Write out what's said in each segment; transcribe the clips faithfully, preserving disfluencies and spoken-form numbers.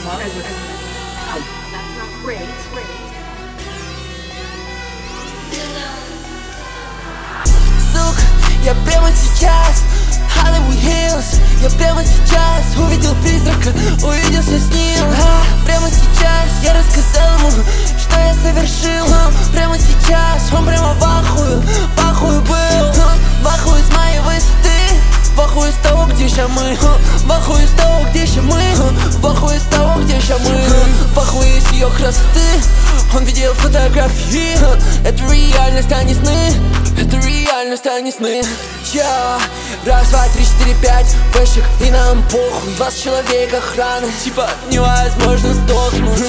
Сука, я прямо сейчас Hollywood Hills. Я прямо сейчас увидел призрака, увиделся с ним. а, Прямо сейчас я рассказал ему, что я совершил. а, Прямо сейчас он прямо в ахуе, в ахуе был. а, В ахуе с моей высоты, в ахуе с того, где ща мы. а, В ахуе с того, где ща мы. а, В ахуе с того, где ща мы. а, В ахуе с ее красоты. Он видел фотографии. а, Это реальность, а не сны. Это реальность, а не сны. Я раз, два, три, четыре, пять вышек, и нам похуй. двадцать человек охраны, типа невозможно сдохнуть.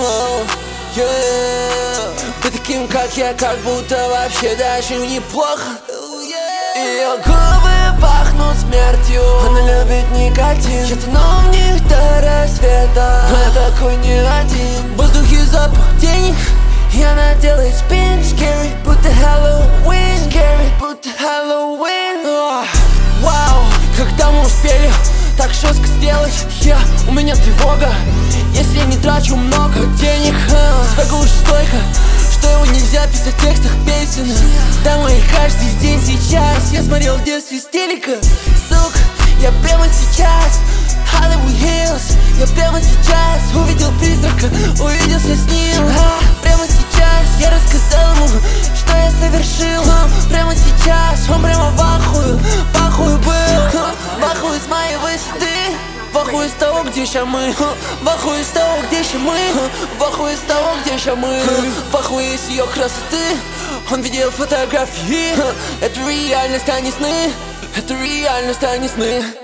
yeah. Ты таким, как я, как будто вообще даже неплохо. Ее губы пахнут смертью, она любит никотин. Я тону в них до рассвета, но я такой не один. В воздухе запах денег, и она делает спин. Scary, будто Хэллоуин. Scary, будто Хэллоуин. Вау, когда мы успели так жестко сделать? Я, у меня тревога, если я не трачу много денег. Свегу уж столько, что его нельзя писать в текстах песен. Домой каждый день сейчас. Я смотрел в детстве с телека. Сука, я прямо сейчас Hollywood Hills. Я прямо сейчас увидел призрака, увиделся с ним. а, Прямо сейчас я рассказал ему, что я совершил. а, Прямо сейчас он прямо в ахуе, в ахуе был. а, В ахуе с моей высоты, в ахуе с того, где ща мы. а, В ахуе с того, где ща мы. а, В ахуе с того, где ща мы. В ахуе с ее красоты. Он видел фотографии. а, Это реальность, а не сны. Это реальность, а не сны.